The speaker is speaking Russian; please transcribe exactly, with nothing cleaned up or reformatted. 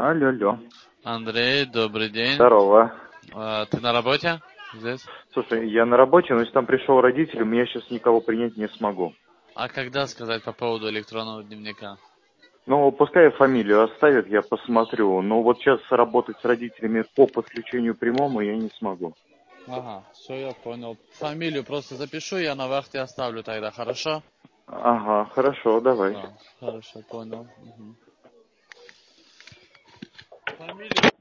Алло, алло. Андрей, добрый день. Здорово. А, ты на работе здесь? Слушай, я на работе, но если там пришел родитель, я сейчас никого принять не смогу. А когда сказать по поводу электронного дневника? Ну, пускай фамилию оставят, я посмотрю. Но вот сейчас работать с родителями по подключению прямому я не смогу. Ага, все, я понял. Фамилию просто запишу, я на вахте оставлю тогда, хорошо? Ага, хорошо, давай. Да, хорошо, понял. Угу. Фамилию